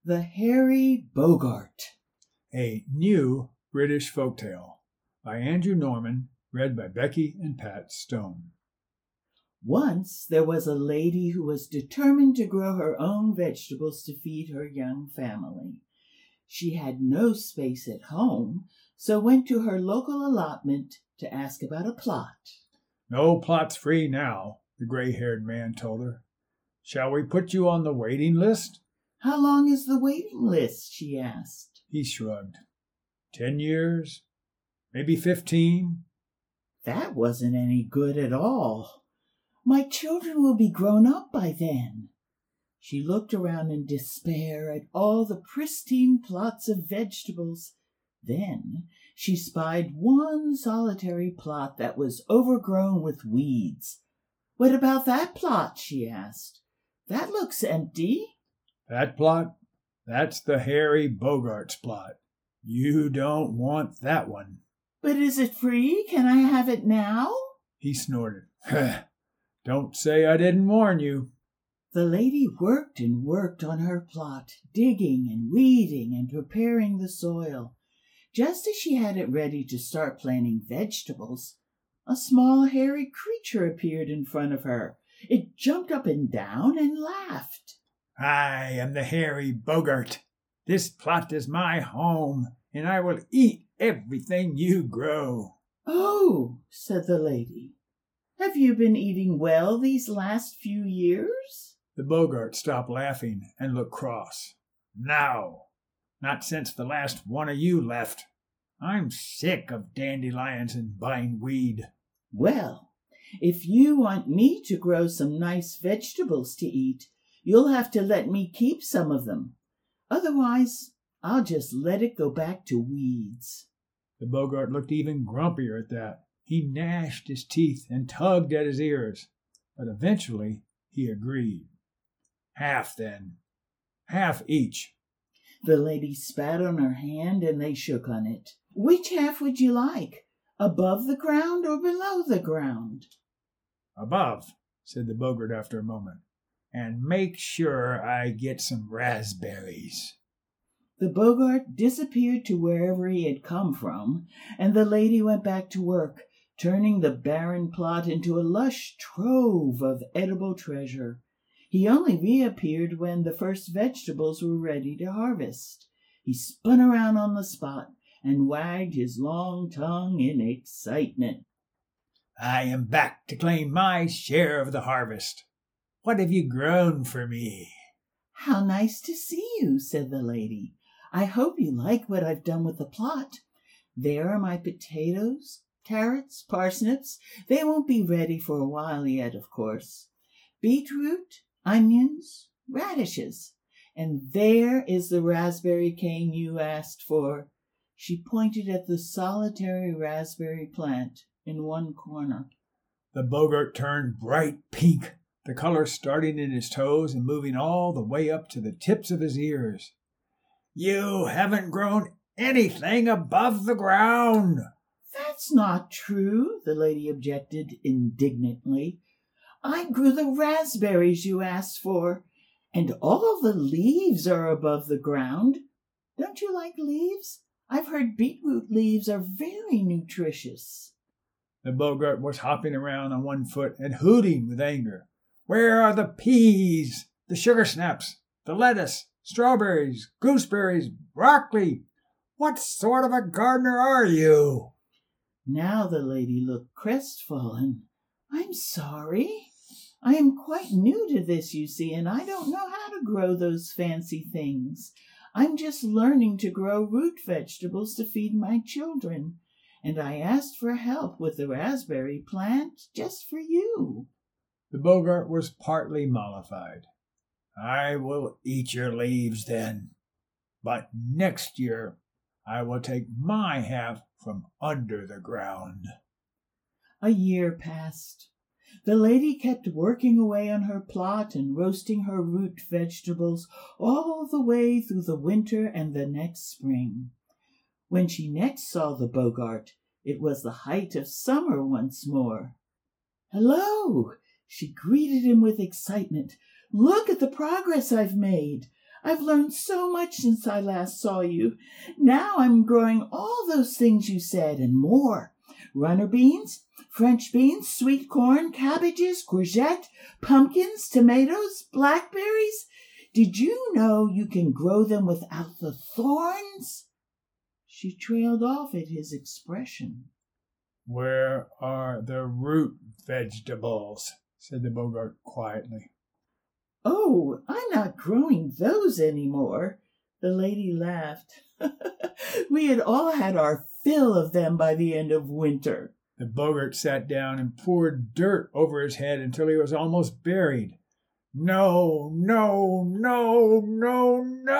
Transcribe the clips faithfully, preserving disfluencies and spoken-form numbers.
The Hairy Boggart. A New British Folktale by Andrew Norman, read by Becky and Pat Stone. Once there was a lady who was determined to grow her own vegetables to feed her young family. She had no space at home, so went to her local allotment to ask about a plot. No plots free now, the gray-haired man told her. Shall we put you on the waiting list? How long is the waiting list? She asked. He shrugged. Ten years? Maybe fifteen? That wasn't any good at all. My children will be grown up by then. She looked around in despair at all the pristine plots of vegetables. Then she spied one solitary plot that was overgrown with weeds. What about that plot? She asked. That looks empty. That plot? That's the Hairy Boggart's plot. You don't want that one. But is it free? Can I have it now? He snorted. Don't say I didn't warn you. The lady worked and worked on her plot, digging and weeding and preparing the soil. Just as she had it ready to start planting vegetables, a small hairy creature appeared in front of her. It jumped up and down and laughed. I am the Hairy Boggart. This plot is my home, and I will eat everything you grow. Oh, said the lady. Have you been eating well these last few years? The Boggart stopped laughing and looked cross. No, not since the last one of you left. I'm sick of dandelions and bindweed. Well, if you want me to grow some nice vegetables to eat, you'll have to let me keep some of them. Otherwise, I'll just let it go back to weeds. The Boggart looked even grumpier at that. He gnashed his teeth and tugged at his ears, but eventually he agreed. Half, then. Half each. The lady spat on her hand and they shook on it. Which half would you like? Above the ground or below the ground? Above, said the Boggart after a moment. And make sure I get some raspberries. The Boggart disappeared to wherever he had come from, and the lady went back to work, turning the barren plot into a lush trove of edible treasure. He only reappeared when the first vegetables were ready to harvest. He spun around on the spot and wagged his long tongue in excitement. I am back to claim my share of the harvest. What have you grown for me? How nice to see you, said the lady. I hope you like what I've done with the plot. There are my potatoes, carrots, parsnips. They won't be ready for a while yet, of course. Beetroot, onions, radishes. And there is the raspberry cane you asked for. She pointed at the solitary raspberry plant in one corner. The Boggart turned bright pink, the color starting in his toes and moving all the way up to the tips of his ears. You haven't grown anything above the ground. That's not true, the lady objected indignantly. I grew the raspberries you asked for, and all the leaves are above the ground. Don't you like leaves? I've heard beetroot leaves are very nutritious. The Boggart was hopping around on one foot and hooting with anger. Where are the peas, the sugar snaps, the lettuce, strawberries, gooseberries, broccoli? What sort of a gardener are you? Now the lady looked crestfallen. I'm sorry. I am quite new to this, you see, and I don't know how to grow those fancy things. I'm just learning to grow root vegetables to feed my children, and I asked for help with the raspberry plant just for you. The Boggart was partly mollified. I will eat your leaves then, but next year I will take my half from under the ground. A year passed. The lady kept working away on her plot and roasting her root vegetables all the way through the winter and the next spring. When she next saw the Boggart, it was the height of summer once more. Hello! She greeted him with excitement. Look at the progress I've made. I've learned so much since I last saw you. Now I'm growing all those things you said and more. Runner beans, French beans, sweet corn, cabbages, courgette, pumpkins, tomatoes, blackberries. Did you know you can grow them without the thorns?" She trailed off at his expression. "Where are the root vegetables?" said the Boggart quietly. "Oh, I'm not growing those any more." The lady laughed. "We had all had our fill of them by the end of winter." The Boggart sat down and poured dirt over his head until he was almost buried. "No, no, no, no,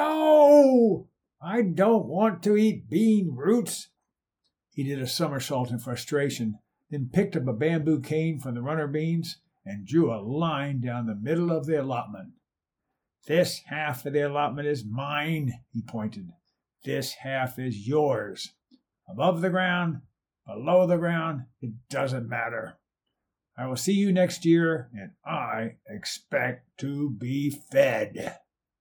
no! I don't want to eat bean roots." He did a somersault in frustration, then picked up a bamboo cane from the runner beans and drew a line down the middle of the allotment. "This half of the allotment is mine," he pointed. "This half is yours. Above the ground, below the ground, it doesn't matter. I will see you next year, and I expect to be fed."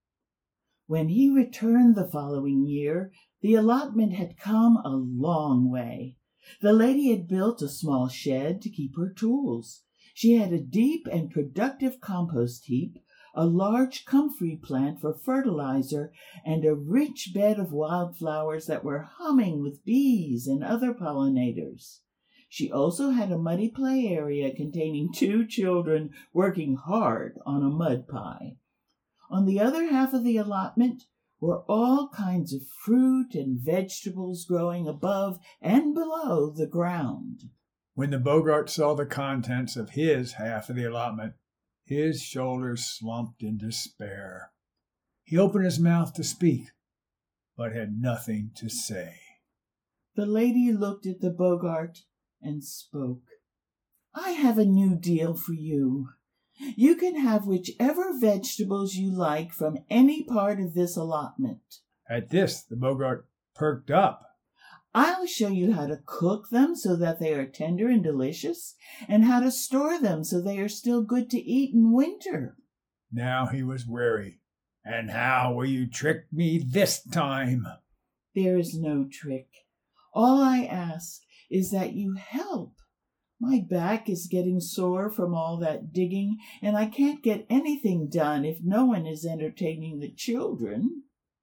When he returned the following year, the allotment had come a long way. The lady had built a small shed to keep her tools. She had a deep and productive compost heap, a large comfrey plant for fertilizer, and a rich bed of wildflowers that were humming with bees and other pollinators. She also had a muddy play area containing two children working hard on a mud pie. On the other half of the allotment were all kinds of fruit and vegetables growing above and below the ground. When the Boggart saw the contents of his half of the allotment, his shoulders slumped in despair. He opened his mouth to speak, but had nothing to say. The lady looked at the Boggart and spoke. "I have a new deal for you. You can have whichever vegetables you like from any part of this allotment." At this, the Boggart perked up. "I'll show you how to cook them so that they are tender and delicious, and how to store them so they are still good to eat in winter." Now he was weary. "And how will you trick me this time?" "There is no trick. All I ask is that you help. My back is getting sore from all that digging, and I can't get anything done if no one is entertaining the children."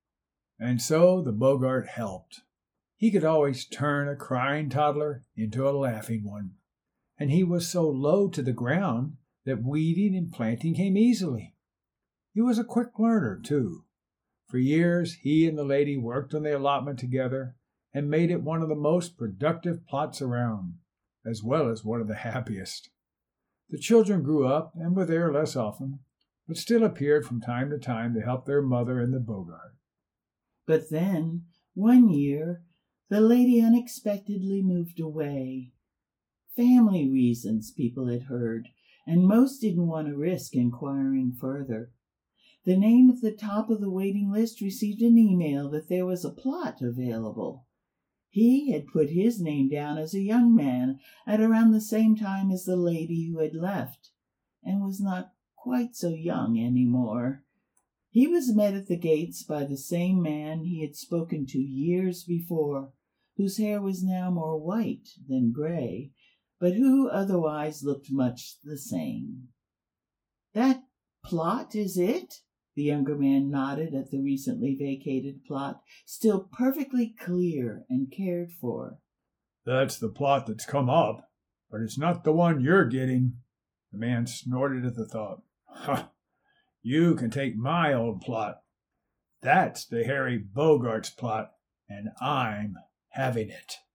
And so the Boggart helped. He could always turn a crying toddler into a laughing one, and he was so low to the ground that weeding and planting came easily. He was a quick learner, too. For years he and the lady worked on the allotment together and made it one of the most productive plots around, as well as one of the happiest. The children grew up and were there less often, but still appeared from time to time to help their mother and the Boggart. But then, one year, the lady unexpectedly moved away. Family reasons, people had heard, and most didn't want to risk inquiring further. The name at the top of the waiting list received an email that there was a plot available. He had put his name down as a young man at around the same time as the lady who had left, and was not quite so young any more. He was met at the gates by the same man he had spoken to years before, whose hair was now more white than gray, but who otherwise looked much the same. "That plot is it?" The younger man nodded at the recently vacated plot, still perfectly clear and cared for. "That's the plot that's come up, but it's not the one you're getting." The man snorted at the thought. "Ha! You can take my old plot. That's the Harry Boggart's plot, and I'm having it."